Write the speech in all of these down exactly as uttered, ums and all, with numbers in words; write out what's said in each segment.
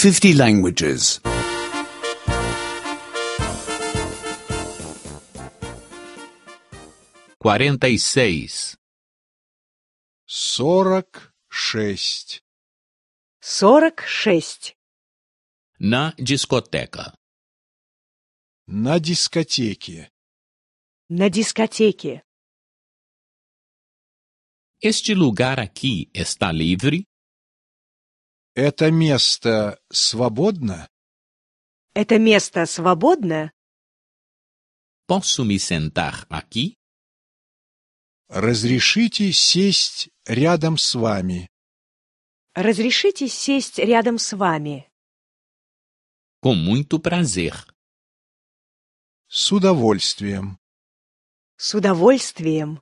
fifty languages. quarenta e seis. сорок шесть. сорок шесть. Na discoteca. На дискотеке. На дискотеке. Este lugar aqui está livre? Это место свободно? Это место свободно? Posso me sentar aqui? Разрешите сесть рядом с вами? Разрешите сесть рядом с вами? Com muito prazer. С удовольствием. С удовольствием.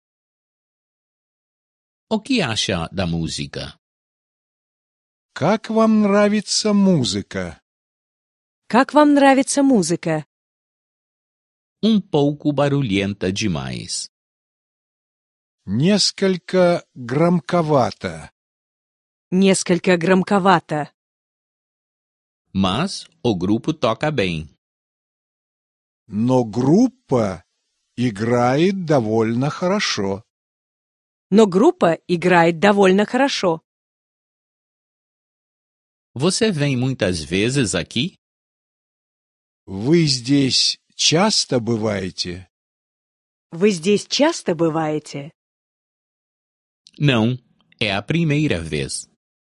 O que acha da música? Как вам нравится музыка? Как вам нравится музыка? Um pouco barulhenta demais. Несколько громковато. Несколько громковато. Mas o grupo toca bem. Но группа играет довольно хорошо. Но группа играет довольно хорошо. Você vem muitas vezes aqui? Вы здесь часто бываете? Вы здесь часто бываете? Não, é a primeira vez.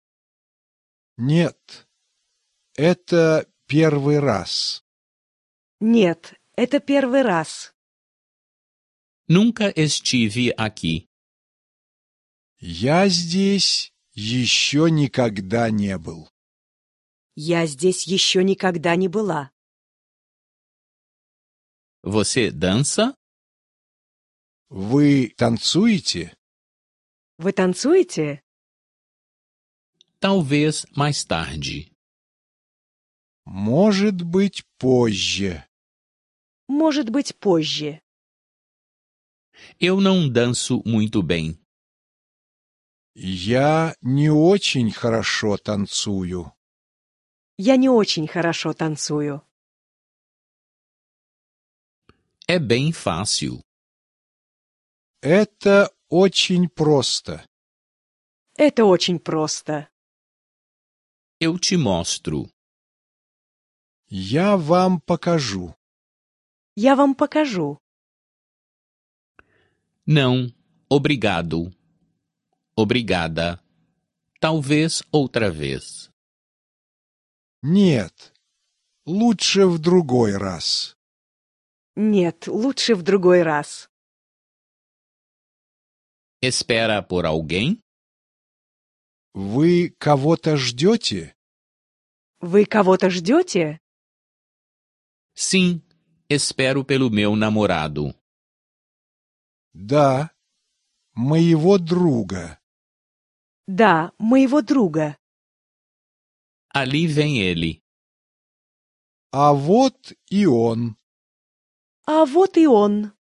Нет. Это первый раз. Нет, это первый раз. Nunca estive aqui. Я здесь еще никогда не был. Я здесь еще никогда не была. Você dança? Вы танцуете? Вы танцуете? Talvez mais tarde. Может быть, позже. Может быть, позже. Eu não danço muito bem. Я не очень хорошо танцую. Я не очень хорошо танцую. É bem fácil. Это очень просто. Это очень просто. Eu te mostro. Я вам покажу. Я вам покажу. Não, obrigado. Obrigada. Talvez outra vez. Нет, лучше в другой раз. Нет, лучше в другой раз. Espera por alguém? Вы кого-то ждете? Вы кого-то ждете? Sim, espero pelo meu namorado. Да, моего друга. Да, моего друга. Ali vem ele. А вот и он. А вот и он.